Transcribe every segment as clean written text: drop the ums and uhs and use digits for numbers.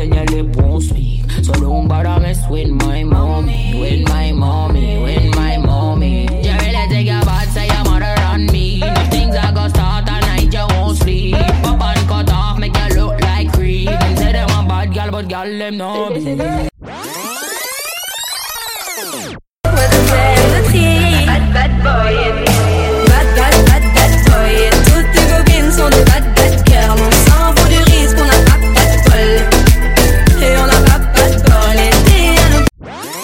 then your lip won't speak. So don't bother mess with my mommy, with my mommy, with my mommy. You really take your bad, say your mother on me. If things are gonna start at night, you won't sleep. Pop and cut off, make you look like creep. And say them a bad girl, but girl them no be. Bad boy, bad boy. Toutes tes copines sont des bad girls. On s'en fout du risque, on n'a pas de bol. Et on n'a pas de bol. Et t'es à nous.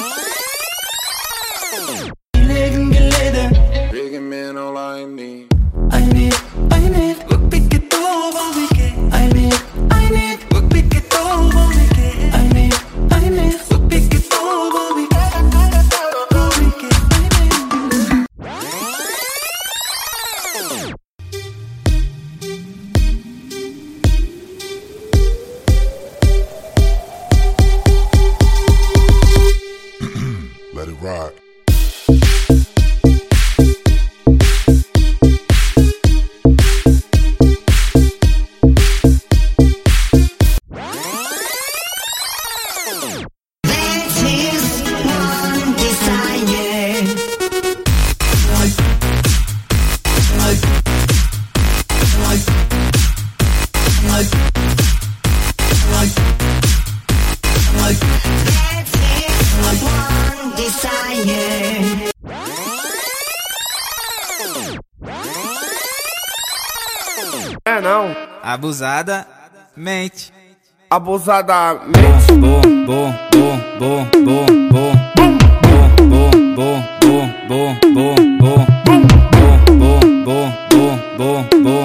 Bigger man, all I need. I need, look pick it over weekend. I need, look pick it over weekend. I need, look pick it over weekend. Let it rock. É não. Abusada mente. Abusadamente. Bom, bom, bom, bom, bom, bom, bom, bom, bom, bom, bom, bom, bom, bom, bom, bom, bom,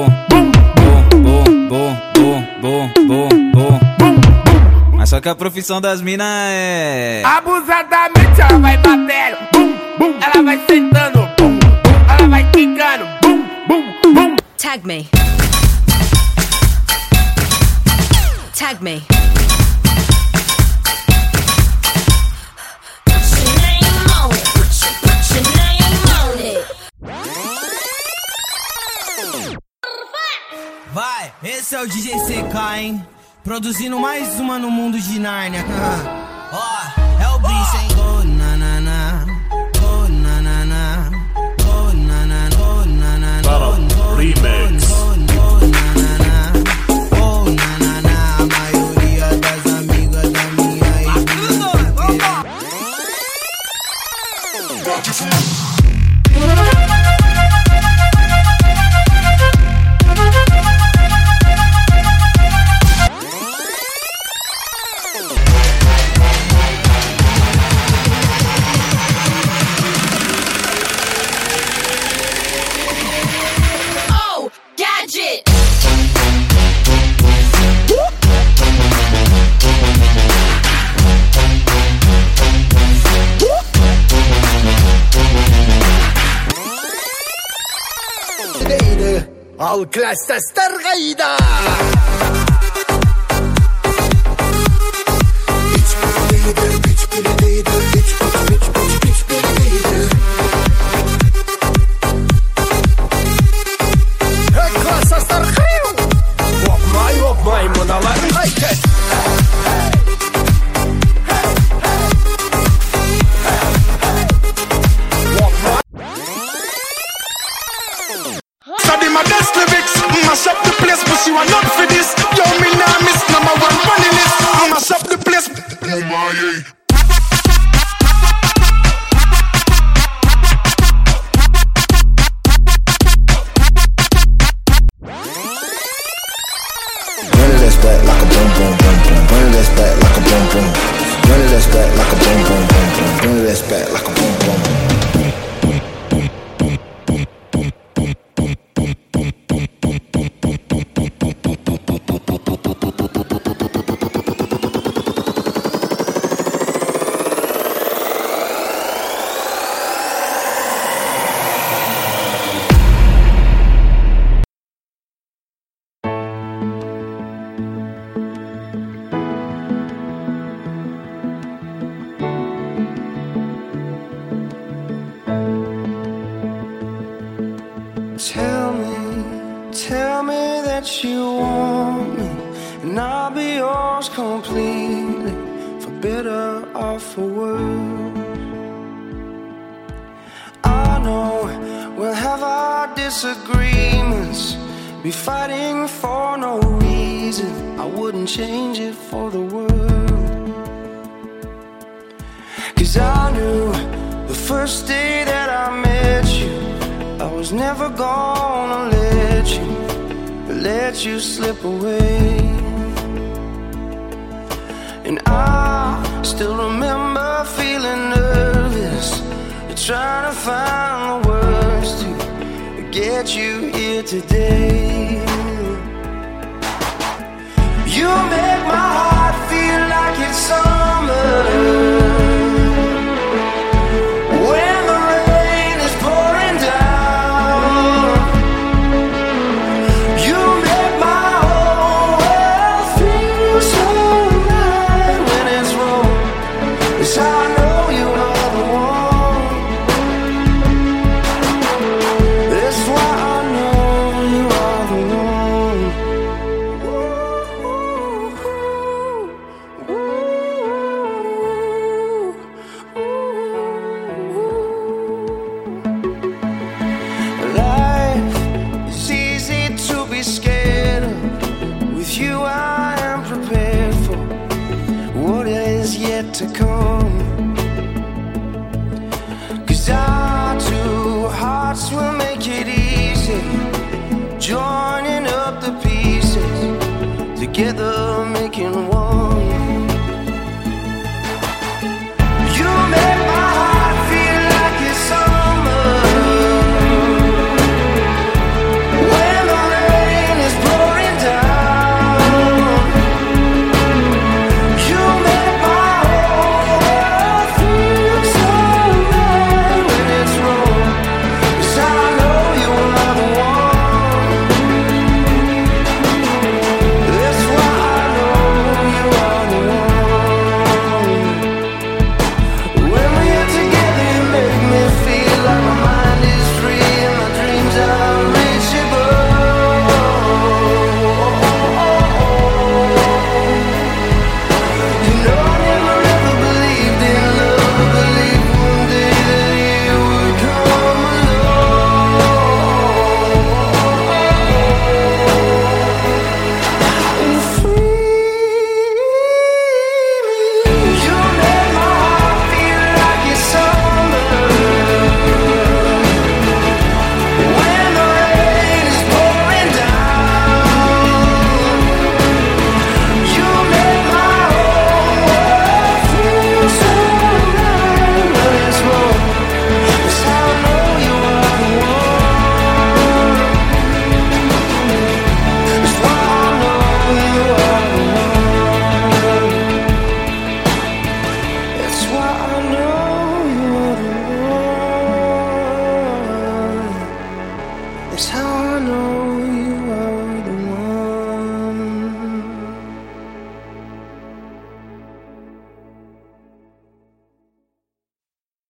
bom. Mas só que a profissão das minas é Abusadamente ela vai batendo, bum, bum. Ela vai sentando, bum, bum. Ela vai quicando, bum, bum, bum. Tag me. Tag me. Put your name on it. Put your name on it. Vai, esse é o DJ CK, hein? Produzindo mais uma no mundo de Nárnia. Ó, é o bicho, hein? Oh, na na na. Oh, na na na. Oh, na na na. Oh, na na na. Remix. Oh, gadget. الكلاس تسترغيدا الكلاس تسترغيو وق ماي منالار هيكت Study my best lyrics, mash up the place, but you are not for this. Yo, me nah miss number one funny list. Mash up the place. Oh my, Run it this back like a boom boom boom boom. Run it this back like a boom boom. Run it this back like a boom boom boom boom. Run it this back like a boom boom. Tell me that you want me, and I'll be yours completely, for better or for worse. I know we'll have our disagreements, be fighting for no reason. I wouldn't change it for the world. 'Cause I knew the first day that I met you, I was never gonna let you slip away. And I still remember feeling nervous, trying to find the words to get you here today. You make my heart feel like it's summer when the rain is pouring down. You make my whole world feel so right when it's wrong. It's how I know you are the one. That's why I know you are the one. Life is easy to be scared of. With you I am prepared for what is yet to come. 'Cause our two hearts will make it easy, joining up the pieces, together making one.